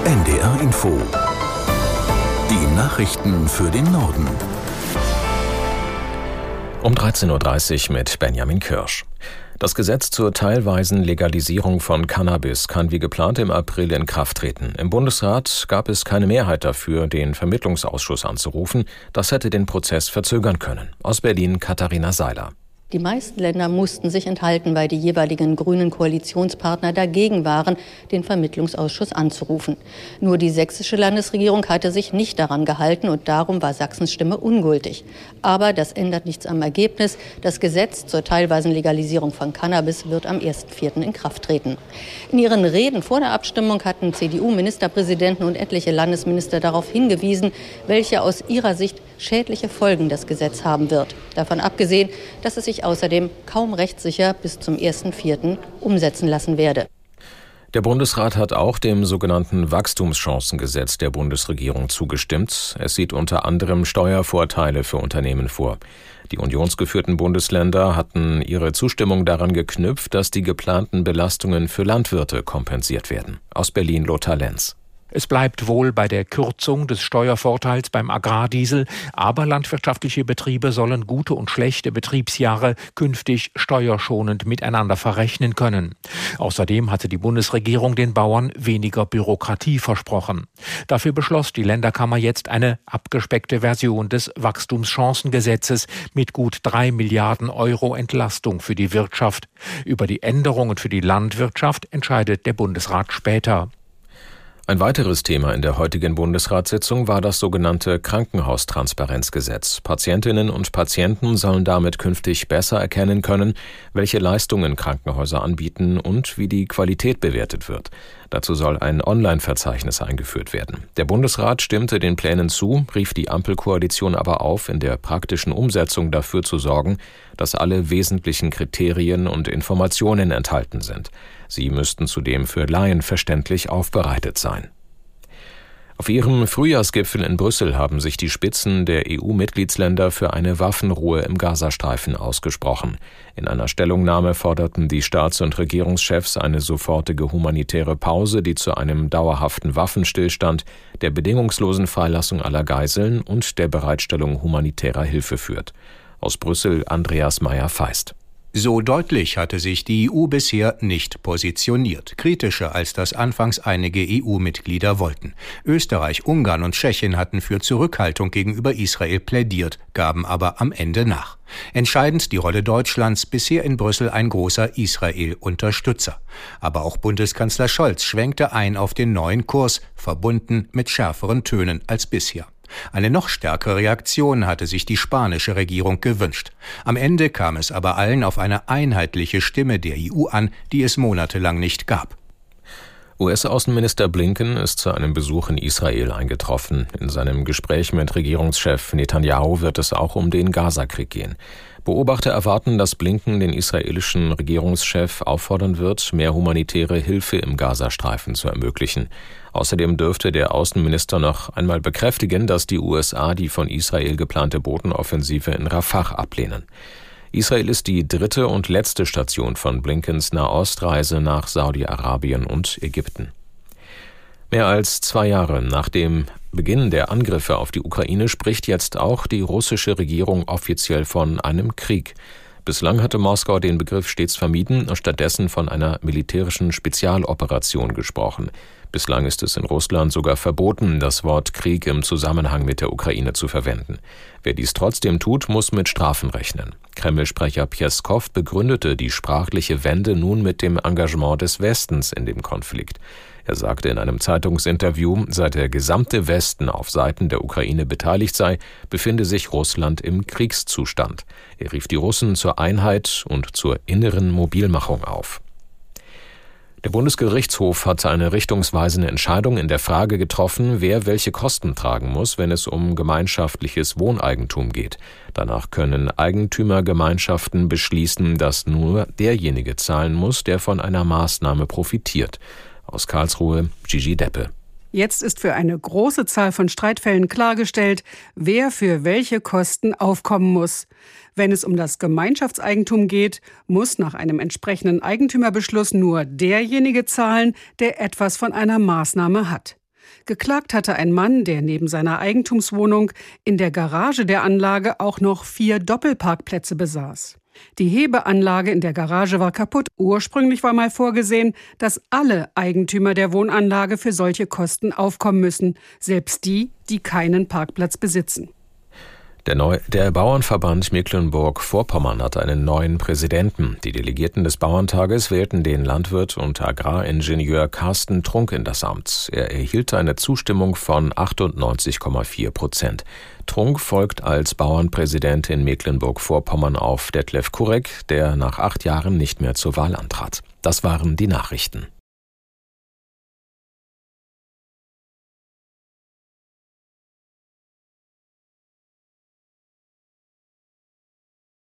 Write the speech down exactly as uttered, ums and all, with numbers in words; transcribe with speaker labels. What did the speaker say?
Speaker 1: N D R Info. Die Nachrichten für den Norden.
Speaker 2: Um dreizehn Uhr dreißig mit Benjamin Kirsch. Das Gesetz zur teilweisen Legalisierung von Cannabis kann wie geplant im April in Kraft treten. Im Bundesrat gab es keine Mehrheit dafür, den Vermittlungsausschuss anzurufen. Das hätte den Prozess verzögern können. Aus Berlin Katharina Seiler.
Speaker 3: Die meisten Länder mussten sich enthalten, weil die jeweiligen grünen Koalitionspartner dagegen waren, den Vermittlungsausschuss anzurufen. Nur die sächsische Landesregierung hatte sich nicht daran gehalten und darum war Sachsens Stimme ungültig. Aber das ändert nichts am Ergebnis. Das Gesetz zur teilweisen Legalisierung von Cannabis wird am ersten vierten in Kraft treten. In ihren Reden vor der Abstimmung hatten C D U-Ministerpräsidenten und etliche Landesminister darauf hingewiesen, welche aus ihrer Sicht schädliche Folgen das Gesetz haben wird. Davon abgesehen, dass es sich außerdem kaum rechtssicher bis zum ersten vierten umsetzen lassen werde.
Speaker 2: Der Bundesrat hat auch dem sogenannten Wachstumschancengesetz der Bundesregierung zugestimmt. Es sieht unter anderem Steuervorteile für Unternehmen vor. Die unionsgeführten Bundesländer hatten ihre Zustimmung daran geknüpft, dass die geplanten Belastungen für Landwirte kompensiert werden. Aus Berlin Lothar Lenz.
Speaker 4: Es bleibt wohl bei der Kürzung des Steuervorteils beim Agrardiesel, aber landwirtschaftliche Betriebe sollen gute und schlechte Betriebsjahre künftig steuerschonend miteinander verrechnen können. Außerdem hatte die Bundesregierung den Bauern weniger Bürokratie versprochen. Dafür beschloss die Länderkammer jetzt eine abgespeckte Version des Wachstumschancengesetzes mit gut drei Milliarden Euro Entlastung für die Wirtschaft. Über die Änderungen für die Landwirtschaft entscheidet der Bundesrat später.
Speaker 2: Ein weiteres Thema in der heutigen Bundesratssitzung war das sogenannte Krankenhaustransparenzgesetz. Patientinnen und Patienten sollen damit künftig besser erkennen können, welche Leistungen Krankenhäuser anbieten und wie die Qualität bewertet wird. Dazu soll ein Online-Verzeichnis eingeführt werden. Der Bundesrat stimmte den Plänen zu, rief die Ampelkoalition aber auf, in der praktischen Umsetzung dafür zu sorgen, dass alle wesentlichen Kriterien und Informationen enthalten sind. Sie müssten zudem für Laien verständlich aufbereitet sein. Auf ihrem Frühjahrsgipfel in Brüssel haben sich die Spitzen der E U-Mitgliedsländer für eine Waffenruhe im Gazastreifen ausgesprochen. In einer Stellungnahme forderten die Staats- und Regierungschefs eine sofortige humanitäre Pause, die zu einem dauerhaften Waffenstillstand, der bedingungslosen Freilassung aller Geiseln und der Bereitstellung humanitärer Hilfe führt. Aus Brüssel Andreas Meyer-Feist.
Speaker 5: So deutlich hatte sich die E U bisher nicht positioniert, kritischer als das anfangs einige E U-Mitglieder wollten. Österreich, Ungarn und Tschechien hatten für Zurückhaltung gegenüber Israel plädiert, gaben aber am Ende nach. Entscheidend die Rolle Deutschlands, bisher in Brüssel ein großer Israel-Unterstützer. Aber auch Bundeskanzler Scholz schwenkte ein auf den neuen Kurs, verbunden mit schärferen Tönen als bisher. Eine noch stärkere Reaktion hatte sich die spanische Regierung gewünscht. Am Ende kam es aber allen auf eine einheitliche Stimme der E U an, die es monatelang nicht gab.
Speaker 2: U S-Außenminister Blinken ist zu einem Besuch in Israel eingetroffen. In seinem Gespräch mit Regierungschef Netanyahu wird es auch um den Gazakrieg gehen. Beobachter erwarten, dass Blinken den israelischen Regierungschef auffordern wird, mehr humanitäre Hilfe im Gazastreifen zu ermöglichen. Außerdem dürfte der Außenminister noch einmal bekräftigen, dass die U S A die von Israel geplante Bodenoffensive in Rafah ablehnen. Israel ist die dritte und letzte Station von Blinkens Nahostreise nach Saudi-Arabien und Ägypten. Mehr als zwei Jahre nach dem Beginn der Angriffe auf die Ukraine spricht jetzt auch die russische Regierung offiziell von einem Krieg. Bislang hatte Moskau den Begriff stets vermieden und stattdessen von einer militärischen Spezialoperation gesprochen. Bislang ist es in Russland sogar verboten, das Wort Krieg im Zusammenhang mit der Ukraine zu verwenden. Wer dies trotzdem tut, muss mit Strafen rechnen. Kreml-Sprecher Pjeskow begründete die sprachliche Wende nun mit dem Engagement des Westens in dem Konflikt. Er sagte in einem Zeitungsinterview, seit der gesamte Westen auf Seiten der Ukraine beteiligt sei, befinde sich Russland im Kriegszustand. Er rief die Russen zur Einheit und zur inneren Mobilmachung auf. Der Bundesgerichtshof hat eine richtungsweisende Entscheidung in der Frage getroffen, wer welche Kosten tragen muss, wenn es um gemeinschaftliches Wohneigentum geht. Danach können Eigentümergemeinschaften beschließen, dass nur derjenige zahlen muss, der von einer Maßnahme profitiert. Aus Karlsruhe, Gigi Deppe.
Speaker 6: Jetzt ist für eine große Zahl von Streitfällen klargestellt, wer für welche Kosten aufkommen muss. Wenn es um das Gemeinschaftseigentum geht, muss nach einem entsprechenden Eigentümerbeschluss nur derjenige zahlen, der etwas von einer Maßnahme hat. Geklagt hatte ein Mann, der neben seiner Eigentumswohnung in der Garage der Anlage auch noch vier Doppelparkplätze besaß. Die Hebeanlage in der Garage war kaputt. Ursprünglich war mal vorgesehen, dass alle Eigentümer der Wohnanlage für solche Kosten aufkommen müssen, selbst die, die keinen Parkplatz besitzen.
Speaker 2: Der, Neu- der Bauernverband Mecklenburg-Vorpommern hat einen neuen Präsidenten. Die Delegierten des Bauerntages wählten den Landwirt und Agraringenieur Carsten Trunk in das Amt. Er erhielt eine Zustimmung von achtundneunzig Komma vier Prozent. Trunk folgt als Bauernpräsident in Mecklenburg-Vorpommern auf Detlef Kurek, der nach acht Jahren nicht mehr zur Wahl antrat. Das waren die Nachrichten.